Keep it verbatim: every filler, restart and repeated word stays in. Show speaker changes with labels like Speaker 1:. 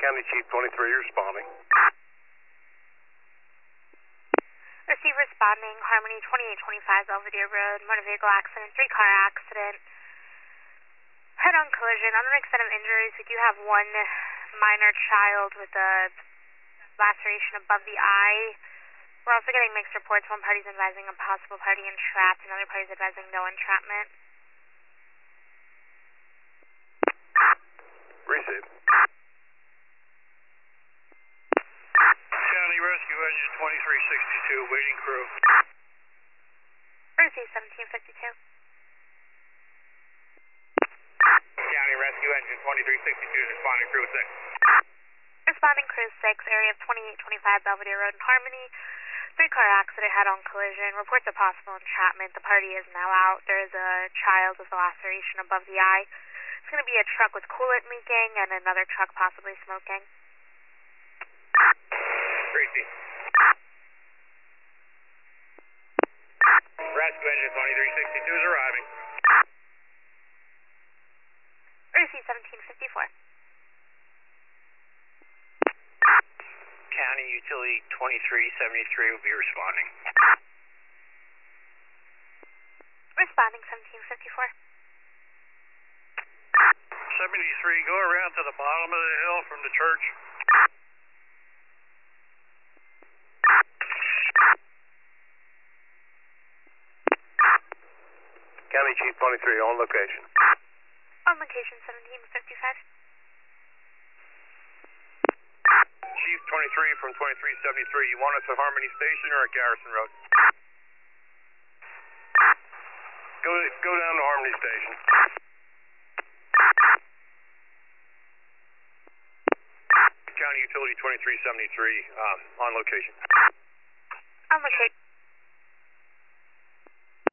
Speaker 1: County Chief twenty-three responding.
Speaker 2: Receive responding, Harmony twenty-eight twenty-five Belvedere Road, motor vehicle accident, three car accident, head-on collision, on an extent of injuries. We do have one minor child with a laceration above the eye. We're also getting mixed reports. One party's advising a possible party entrapped, another party's advising no entrapment.
Speaker 1: Receive.
Speaker 3: County Rescue Engine twenty-three sixty-two, waiting crew.
Speaker 2: Receive seventeen fifty-two.
Speaker 3: County Rescue Engine twenty-three sixty-two, responding crew six.
Speaker 2: Responding crew six, area of twenty-eight twenty-five Belvedere Road in Harmony. Three car accident, head-on collision. Reports of possible entrapment. The party is now out. There is a child with a laceration above the eye. It's going to be a truck with coolant leaking and another truck possibly smoking.
Speaker 3: Tracy. Rescue Engine twenty-three sixty-two is arriving.
Speaker 2: Receive seventeen fifty-four.
Speaker 3: County Utility twenty-three seventy-three will be responding.
Speaker 2: Responding seventeen fifty-four.
Speaker 3: seventy-three, go around to the bottom of the hill from the church.
Speaker 1: County Chief twenty-three on location.
Speaker 2: On location seventeen fifty-five.
Speaker 1: Chief twenty-three from twenty-three seventy-three, you want us at Harmony Station or at Garrison Road? Go, go down to Harmony Station. County Utility twenty-three seventy-three, um, on location.
Speaker 2: On location.